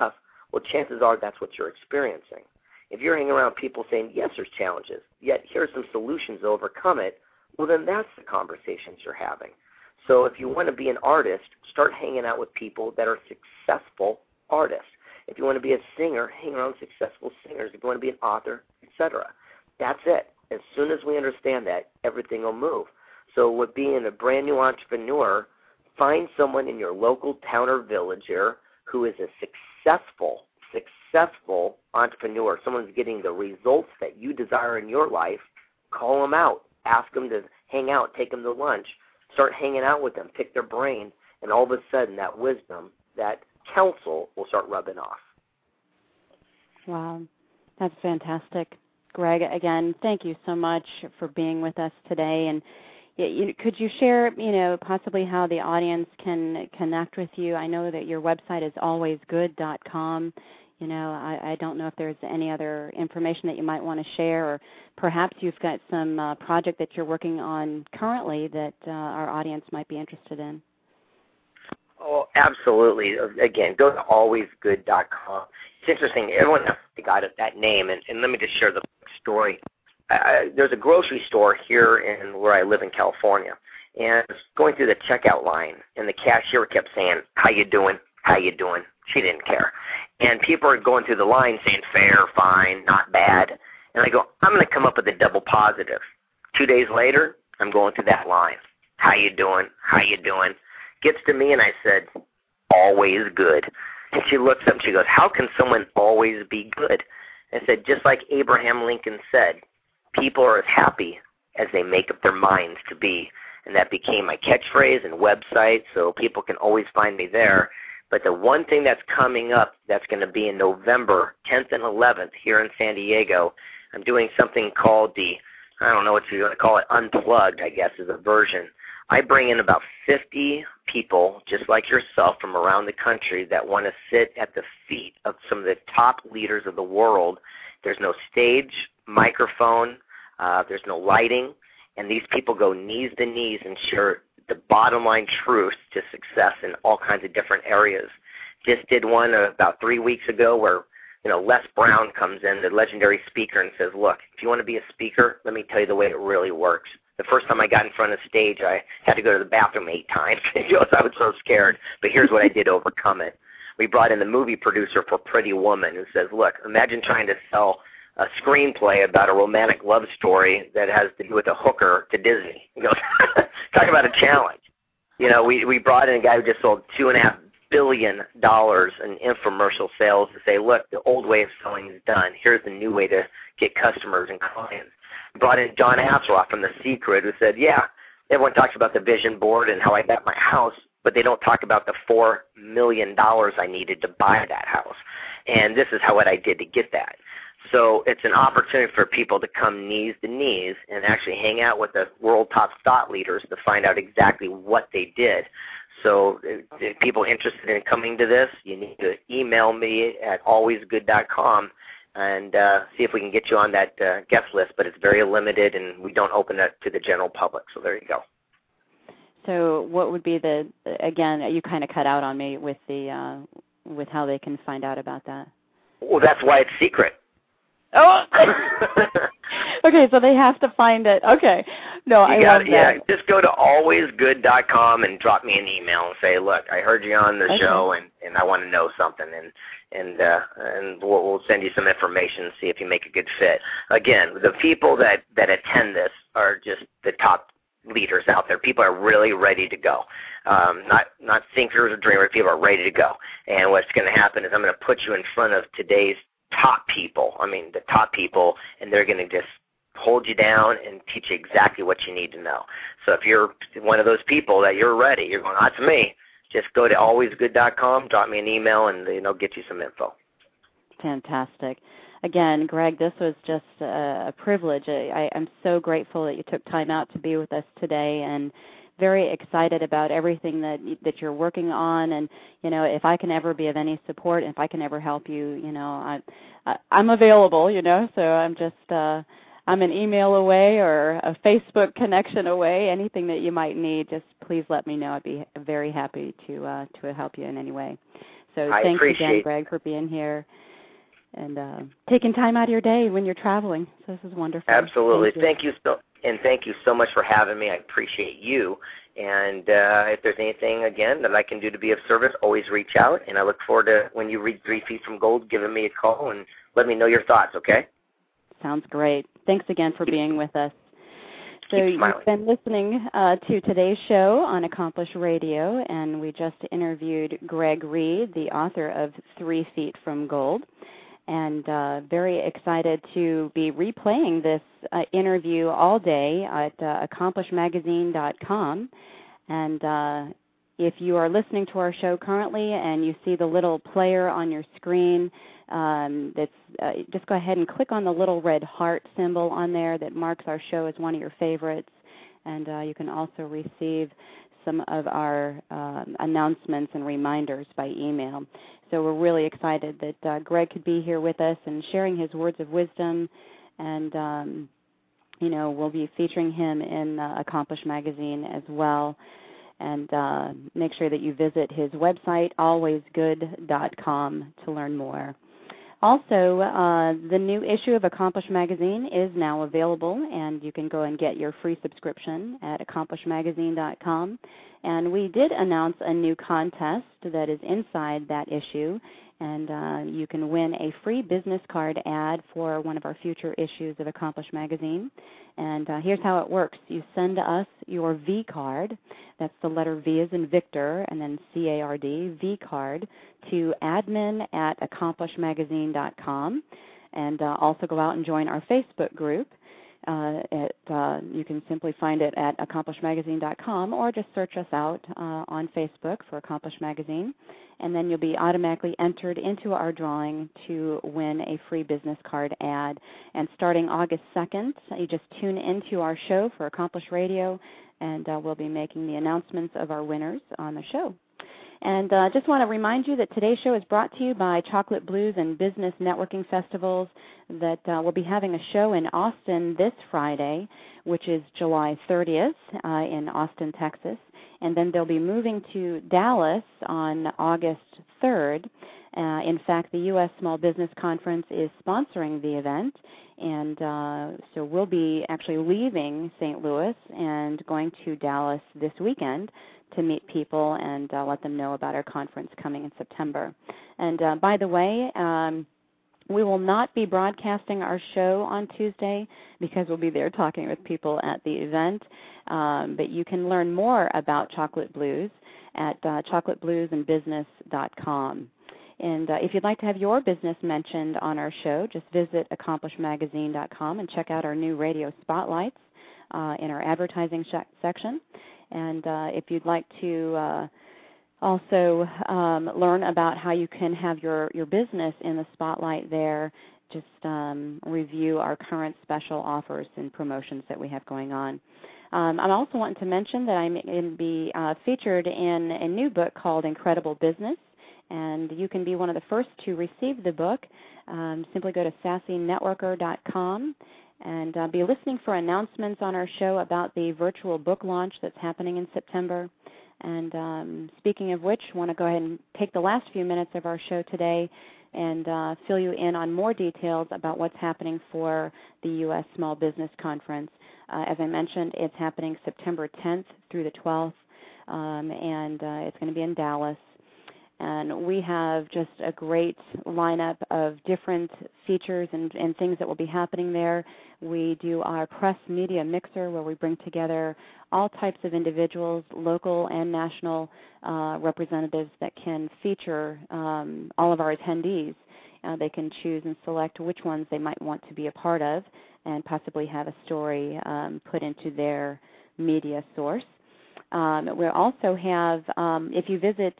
well, chances are that's what you're experiencing. If you're hanging around people saying, yes, there's challenges, yet here's some solutions to overcome it, well, then that's the conversations you're having. So if you want to be an artist, start hanging out with people that are successful artists. If you want to be a singer, hang around successful singers. If you want to be an author, etc. That's it. As soon as we understand that, everything will move. So with being a brand new entrepreneur, find someone in your local town or village here who is a successful entrepreneur, someone who's getting the results that you desire in your life. Call them out. Ask them to hang out, take them to lunch. Start hanging out with them, pick their brain, and all of a sudden that wisdom, that counsel will start rubbing off. Wow, that's fantastic. Greg, again, thank you so much for being with us today. And could you share, possibly how the audience can connect with you? I know that your website is alwaysgood.com. I don't know if there's any other information that you might want to share, or perhaps you've got some project that you're working on currently that our audience might be interested in. Oh, absolutely. Again, go to alwaysgood.com. It's interesting. Everyone got that name, and let me just share the story. There's a grocery store here in where I live in California, and I was going through the checkout line, and the cashier kept saying, "How you doing? How you doing?" She didn't care. And people are going through the line saying, fair, fine, not bad. And I go, I'm going to come up with a double positive. 2 days later, I'm going through that line. How you doing? How you doing? Gets to me, and I said, always good. And she looks up and she goes, how can someone always be good? I said, just like Abraham Lincoln said, people are as happy as they make up their minds to be. And that became my catchphrase and website, so people can always find me there. But the one thing that's coming up that's going to be in November 10th and 11th here in San Diego, I'm doing something called I don't know what you want to call it, Unplugged, I guess, is a version. I bring in about 50 people, just like yourself, from around the country that want to sit at the feet of some of the top leaders of the world. There's no stage, microphone, there's no lighting, and these people go knees to knees and share the bottom line truth to success in all kinds of different areas. Just did one about 3 weeks ago where Les Brown comes in, the legendary speaker, and says, look, if you want to be a speaker, let me tell you the way it really works. The first time I got in front of stage, I had to go to the bathroom 8 times because I was so scared. But here's what I did to overcome it. We brought in the movie producer for Pretty Woman who says, look, imagine trying to sell a screenplay about a romantic love story that has to do with a hooker to Disney. He goes, talk about a challenge. We brought in a guy who just sold $2.5 billion in infomercial sales to say, look, the old way of selling is done. Here's the new way to get customers and clients. Brought in John Assaraf from The Secret who said, yeah, everyone talks about the vision board and how I got my house, but they don't talk about the $4 million I needed to buy that house. And this is what I did to get that. So it's an opportunity for people to come knees to knees and actually hang out with the world top thought leaders to find out exactly what they did. So if people interested in coming to this, you need to email me at alwaysgood.com and see if we can get you on that guest list. But it's very limited, and we don't open that to the general public. So there you go. So what would be again, you kind of cut out on me with with how they can find out about that. Well, that's why it's secret. Oh, okay. So they have to find it. Okay, no, I love that. Yeah, just go to alwaysgood.com and drop me an email and say, look, I heard you on the show, and I want to know something, and we'll send you some information and see if you make a good fit. Again, the people that attend this are just the top leaders out there. People are really ready to go. Not thinkers or dreamers. People are ready to go. And what's going to happen is I'm going to put you in front of today's top people, the top people, and they're going to just hold you down and teach you exactly what you need to know. So if you're one of those people that you're ready, you're going, that's me, just go to alwaysgood.com, drop me an email, and they'll get you some info. Fantastic. Again, Greg, this was just a privilege. I'm so grateful that you took time out to be with us today, and very excited about everything that you're working on. And if I can ever be of any support, if I can ever help you, I'm available. So I'm just I'm an email away or a Facebook connection away. Anything that you might need, just please let me know. I'd be very happy to help you in any way. So thanks again, Greg, for being here and taking time out of your day when you're traveling. So this is wonderful. Absolutely. Thank you so much for having me. I appreciate you. And if there's anything, again, that I can do to be of service, always reach out. And I look forward to, when you read 3 Feet from Gold, giving me a call and let me know your thoughts, okay? Sounds great. Thanks again for being with us. So you've been listening to today's show on Accomplish Radio, and we just interviewed Greg Reid, the author of 3 Feet from Gold. And very excited to be replaying this interview all day at accomplishmagazine.com. And if you are listening to our show currently and you see the little player on your screen, just go ahead and click on the little red heart symbol on there that marks our show as one of your favorites. And you can also receive some of our announcements and reminders by email. So we're really excited that Greg could be here with us and sharing his words of wisdom. And, we'll be featuring him in Accomplish Magazine as well. And make sure that you visit his website, alwaysgood.com, to learn more. Also, the new issue of Accomplish Magazine is now available, and you can go and get your free subscription at accomplishmagazine.com. And we did announce a new contest that is inside that issue, and you can win a free business card ad for one of our future issues of Accomplish Magazine. And here's how it works. You send us your V card. That's the letter V as in Victor, and then C-A-R-D, V card, to admin@accomplishmagazine.com. And also go out and join our Facebook group. You can simply find it at accomplishmagazine.com, or just search us out on Facebook for Accomplish Magazine, and then you'll be automatically entered into our drawing to win a free business card ad. And starting August 2nd, you just tune into our show for Accomplish Radio, and we'll be making the announcements of our winners on the show. And just want to remind you that today's show is brought to you by Chocolate Blues and Business Networking Festivals, that we'll be having a show in Austin this Friday, which is July 30th in Austin, Texas. And then they'll be moving to Dallas on August 3rd. In fact, the U.S. Small Business Conference is sponsoring the event, and so we'll be actually leaving St. Louis and going to Dallas this weekend to meet people and let them know about our conference coming in September. And by the way, we will not be broadcasting our show on Tuesday because we'll be there talking with people at the event. But you can learn more about Chocolate Blues at chocolatebluesandbusiness.com. And if you'd like to have your business mentioned on our show, just visit accomplishmagazine.com and check out our new radio spotlights in our advertising section. And if you'd like to also learn about how you can have your business in the spotlight there, just review our current special offers and promotions that we have going on. I'm also wanting to mention that I'm going to be featured in a new book called Incredible Business, and you can be one of the first to receive the book. Simply go to sassynetworker.com and be listening for announcements on our show about the virtual book launch that's happening in September. And speaking of which, I want to go ahead and take the last few minutes of our show today and fill you in on more details about what's happening for the U.S. Small Business Conference. As I mentioned, it's happening September 10th through the 12th, and it's going to be in Dallas. And we have just a great lineup of different features and things that will be happening there. We do our press media mixer where we bring together all types of individuals, local and national representatives that can feature all of our attendees. They can choose and select which ones they might want to be a part of and possibly have a story put into their media source. We also have, if you visit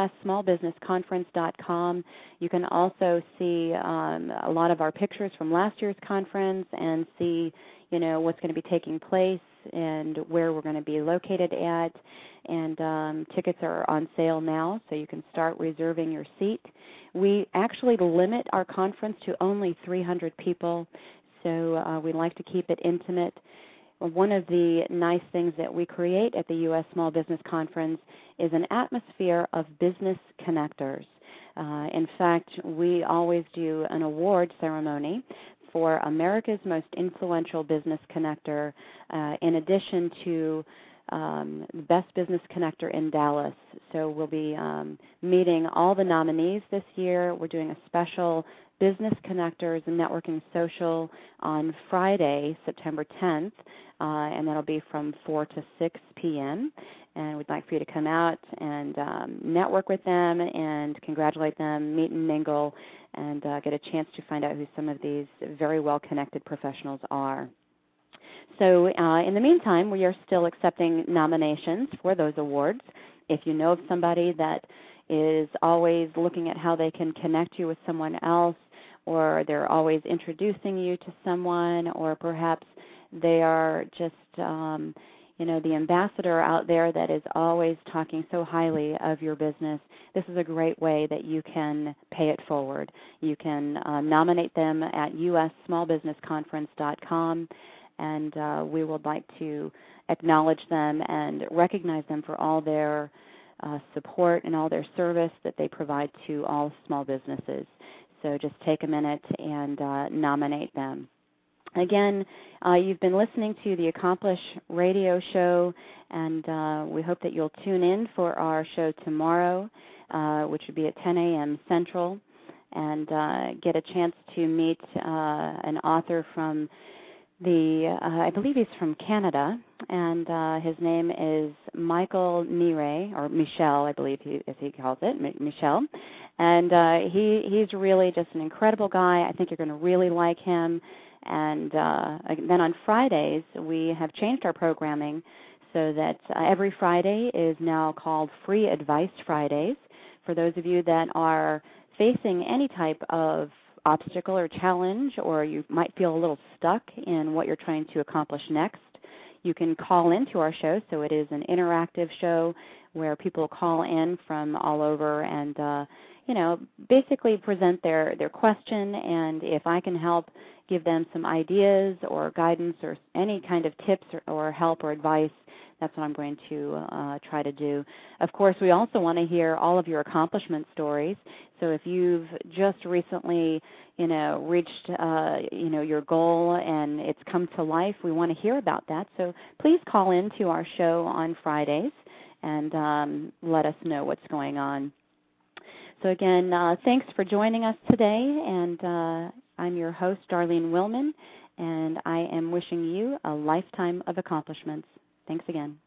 ussmallbusinessconference.com, you can also see a lot of our pictures from last year's conference and see, what's going to be taking place and where we're going to be located at. And tickets are on sale now, so you can start reserving your seat. We actually limit our conference to only 300 people, so we like to keep it intimate. One of the nice things that we create at the U.S. Small Business Conference is an atmosphere of business connectors. In fact, we always do an award ceremony for America's Most Influential Business Connector, in addition to Best Business Connector in Dallas. So we'll be meeting all the nominees this year. We're doing a special Business Connectors and Networking Social on Friday, September 10th, and that'll be from 4 to 6 p.m., and we'd like for you to come out and network with them and congratulate them, meet and mingle, and get a chance to find out who some of these very well-connected professionals are. So in the meantime, we are still accepting nominations for those awards. If you know of somebody that is always looking at how they can connect you with someone else, or they're always introducing you to someone, or perhaps they are just the ambassador out there that is always talking so highly of your business, this is a great way that you can pay it forward. You can nominate them at ussmallbusinessconference.com, and we would like to acknowledge them and recognize them for all their support and all their service that they provide to all small businesses. So just take a minute and nominate them. Again, you've been listening to the Accomplish Radio Show, and we hope that you'll tune in for our show tomorrow, which would be at 10 a.m. Central, and get a chance to meet an author from I believe he's from Canada, and his name is Michael Nire, or Michel, I believe as he calls it, Michel. And he's really just an incredible guy. I think you're going to really like him. And then on Fridays, we have changed our programming so that every Friday is now called Free Advice Fridays. For those of you that are facing any type of obstacle or challenge, or you might feel a little stuck in what you're trying to accomplish next, you can call into our show. So it is an interactive show where people call in from all over and basically present their question, and if I can help give them some ideas or guidance or any kind of tips or help or advice, that's what I'm going to try to do. Of course, we also want to hear all of your accomplishment stories. So if you've just recently, reached, your goal and it's come to life, we want to hear about that. So please call in to our show on Fridays and let us know what's going on. So again, thanks for joining us today, and I'm your host, Darlene Willman, and I am wishing you a lifetime of accomplishments. Thanks again.